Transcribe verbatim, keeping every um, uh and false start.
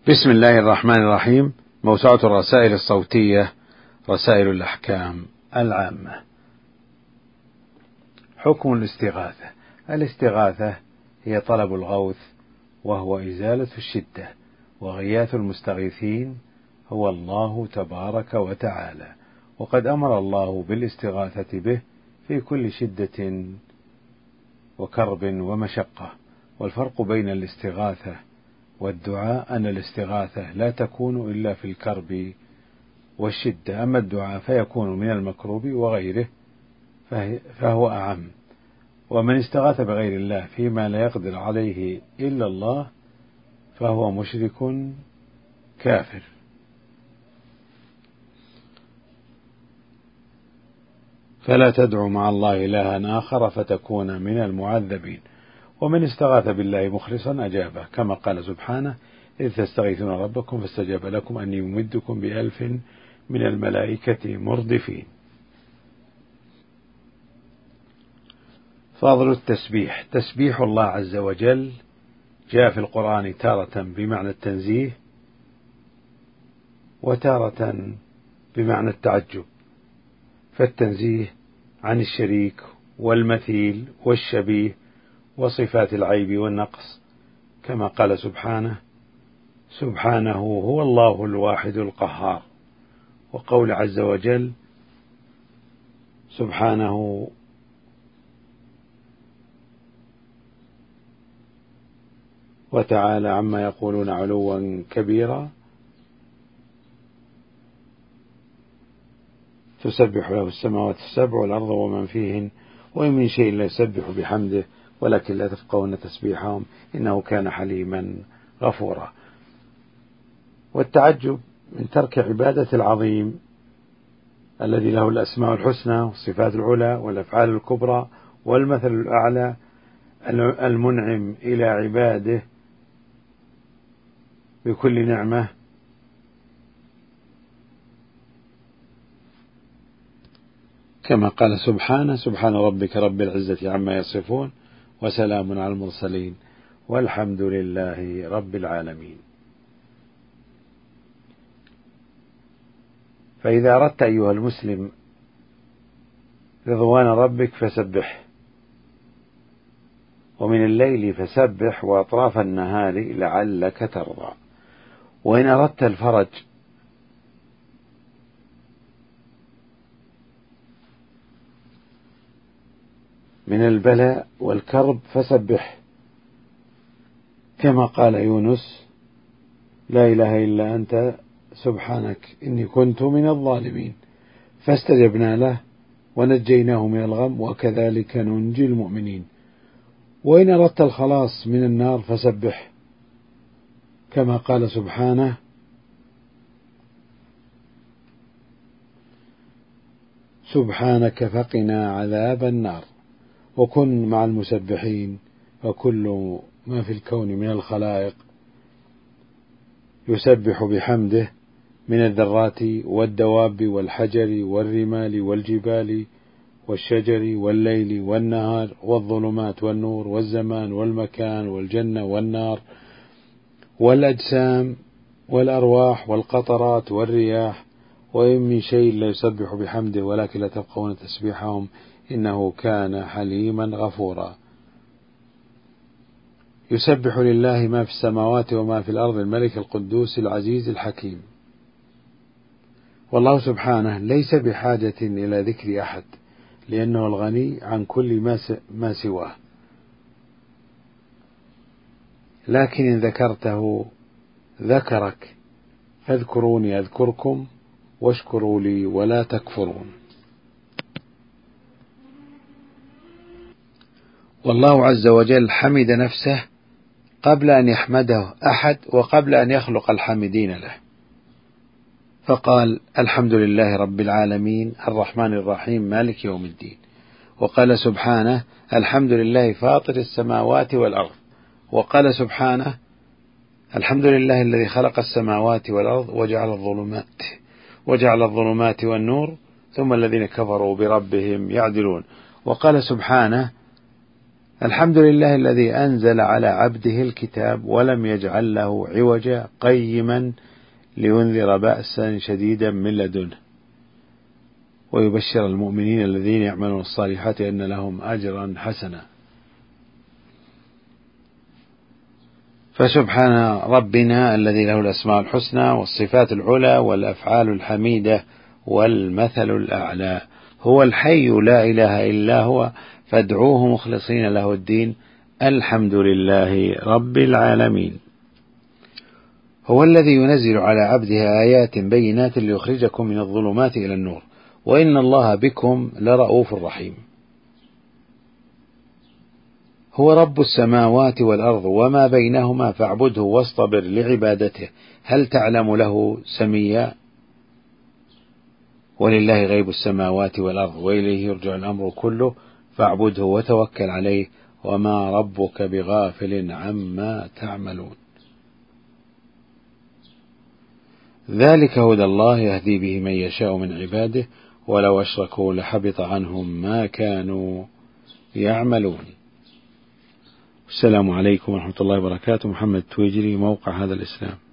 بسم الله الرحمن الرحيم. موسوعة الرسائل الصوتية، رسائل الأحكام العامة. حكم الاستغاثة. الاستغاثة هي طلب الغوث، وهو إزالة الشدة، وغياث المستغيثين هو الله تبارك وتعالى، وقد أمر الله بالاستغاثة به في كل شدة وكرب ومشقة. والفرق بين الاستغاثة والدعاء أن الاستغاثة لا تكون إلا في الكرب والشدة، أما الدعاء فيكون من المكروب وغيره فهو أعم. ومن استغاث بغير الله فيما لا يقدر عليه إلا الله فهو مشرك كافر. فلا تدعو مع الله إلها آخر فتكون من المعذبين. ومن استغاث بالله مخلصا أجابه، كما قال سبحانه: إذ تستغيثون ربكم فاستجاب لكم أني ممدكم بألف من الملائكة مردفين. فضل التسبيح. تسبيح الله عز وجل جاء في القرآن تارة بمعنى التنزيه، وتارة بمعنى التعجب. فالتنزيه عن الشريك والمثيل والشبيه وصفات العيب والنقص، كما قال سبحانه: سبحانه هو الله الواحد القهار. وقول عز وجل: سبحانه وتعالى عما يقولون علوا كبيرا، تسبح له السماوات السبع والأرض ومن فيهن وإن من شيء لا يسبح بحمده ولكن لا تفقهون تسبيحهم إنه كان حليما غفورا. والتعجب من ترك عبادة العظيم الذي له الأسماء الحسنى والصفات العلى والأفعال الكبرى والمثل الأعلى، المنعم إلى عباده بكل نعمة، كما قال سبحانه: سبحان ربك رب العزة عما يصفون وسلام على المرسلين والحمد لله رب العالمين. فإذا أردت أيها المسلم رضوان ربك فسبح، ومن الليل فسبح وأطراف النهار لعلك ترضى. وإن أردت الفرج من البلاء والكرب فسبح، كما قال يونس: لا إله إلا أنت سبحانك إني كنت من الظالمين، فاستجبنا له ونجيناه من الغم وكذلك ننجي المؤمنين. وإن أردت الخلاص من النار فسبح، كما قال سبحانه: سبحانك فقنا عذاب النار. وكن مع المسبحين، وكل ما في الكون من الخلائق يسبح بحمده من الذرات والدواب والحجر والرمال والجبال والشجر والليل والنهار والظلمات والنور والزمان والمكان والجنة والنار والأجسام والأرواح والقطرات والرياح. وإن من شيء لا يسبح بحمده ولكن لا تفقهون تسبيحهم إنه كان حليما غفورا. يسبح لله ما في السماوات وما في الأرض الملك القدوس العزيز الحكيم. والله سبحانه ليس بحاجة إلى ذكر أحد، لأنه الغني عن كل ما سواه، لكن إن ذكرته ذكرك، فاذكروني أذكركم واشكروا لي ولا تكفرون. والله عز وجل حمد نفسه قبل أن يحمده أحد وقبل أن يخلق الحامدين له، فقال: الحمد لله رب العالمين الرحمن الرحيم مالك يوم الدين. وقال سبحانه: الحمد لله فاطر السماوات والأرض. وقال سبحانه: الحمد لله الذي خلق السماوات والأرض وجعل الظلمات وجعل الظلمات والنور ثم الذين كفروا بربهم يعدلون. وقال سبحانه: الحمد لله الذي أنزل على عبده الكتاب ولم يجعل له عوجا قيما لينذر بأسا شديدا من لدنه ويبشر المؤمنين الذين يعملون الصالحات أن لهم أجرا حسنا. فسبحان ربنا الذي له الأسماء الحسنى والصفات العلى والأفعال الحميدة والمثل الأعلى، هو الحي لا إله إلا هو فادعوه مخلصين له الدين الحمد لله رب العالمين. هو الذي ينزل على عبده آيات بينات ليخرجكم من الظلمات إلى النور وإن الله بكم لرؤوف رحيم. هو رب السماوات والأرض وما بينهما فاعبده واصطبر لعبادته هل تعلم له سميا؟ ولله غيب السماوات والأرض وإليه يرجع الأمر كله فاعبده وتوكل عليه وما ربك بغافل عما تعملون. ذلك هدى الله يهدي به من يشاء من عباده ولو أشركوا لحبط عنهم ما كانوا يعملون. السلام عليكم ورحمة الله وبركاته. محمد تويجري، موقع هذا الإسلام.